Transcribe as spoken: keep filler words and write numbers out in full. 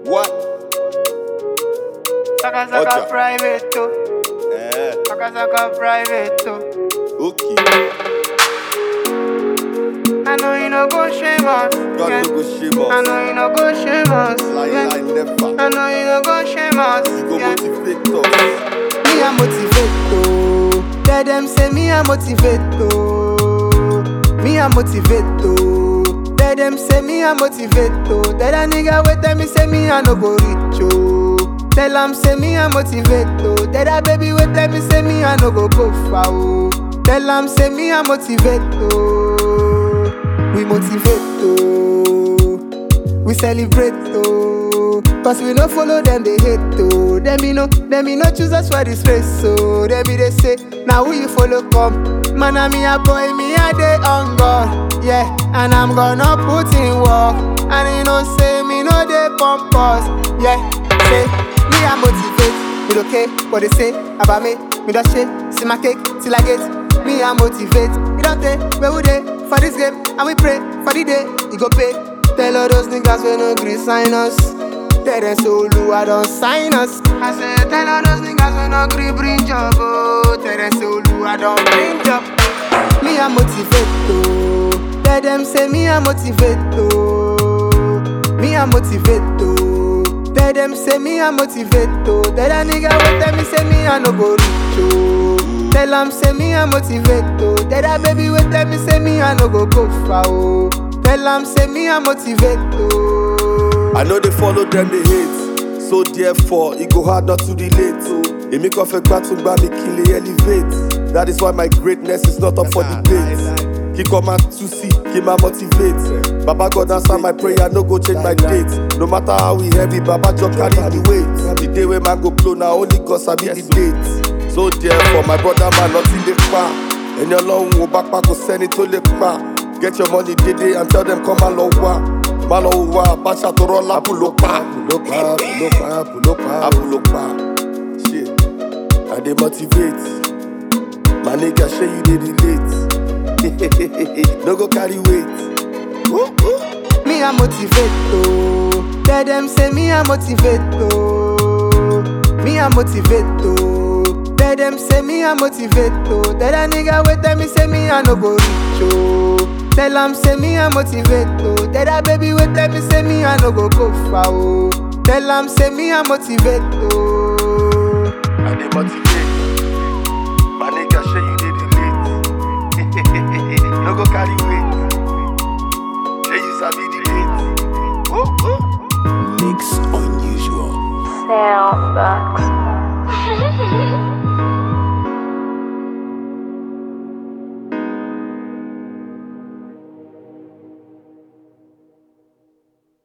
What? Saka saka Ocha. private too. Eh, Saka saka private too. okay. I know you no go shame us. God yeah. no go shame I us. know you no go shame us. Lie, yeah. lie, never. I know you no go shame us. You go yeah. motivate us. Me a motivate to. Tell them say me a motivate to. Me a motivate to. Tell them say me a motivate to. Tell a nigga wait tell me say me a no go reach yo. Tell them say me a motivate to. Tell a baby wait tell me say me a no go go far oh. Tell them say me a motivate to. We motivate to. We celebrate to. Cause we no follow them, they hate to. Them me no, them me no choose us for this race. So them me they say, now who you follow come? Man a me a boy, me a day on God. Yeah, and I'm gonna put in work. And you know say me no they pump us. Yeah, say me a motivate. Me don't care what they say about me. Me don't shake, see my cake till I get. Me a motivate. We don't take where we dey for this game, and we pray for the day you go pay. Tell all those niggas we no gree sign us. Tell them so I don't sign us. I said tell all those niggas we no gree bring job. Oh, tell them so I don't bring job. Me a motivate to. Tell them say me a motivate to. Me a motivate to. Tell them say me a motivate to. Tell a nigga what tell me say me a no go reach yo. Tell them say me a motivate to. Tell a baby what tell me say me a no go go far oh. Tell them say me a motivate to. I know they follow them, they hate. So therefore, it go hard not to relate. It make off a battle by me kill it, elevate. That is why my greatness is not up for debate. He come out to see, he ma motivate. Baba God answer my prayer, no go change my date. No matter how we heavy, Baba just carry the weight. The day when man go blow, now only God sabi the date. So therefore, my brother man, nothing they pa. And your long wo back back go send it to the pa. Get your money today and tell them come along wa. Malo wa, basha to roll up, pull up, pull up, pull up, pull up, pull up. Shit, I dey motivate. My nigga, shey you dey relate. No go carry weight. Ooh, ooh. Me a motivate to. Tell them say me a motivate to. Me a motivate to. Tell them say me a motivate to. Tell a nigga wait tell me say me a no go reach yo. Tell them say me a motivate to. Tell a baby wait tell me say me a no go go far oh. Tell them say me a motivate to. I dey motivate. My nigga, shey you dey relate. No go carry weight. Shey you sabi the date. Ooh, ooh. Mix unusual. Soundbox.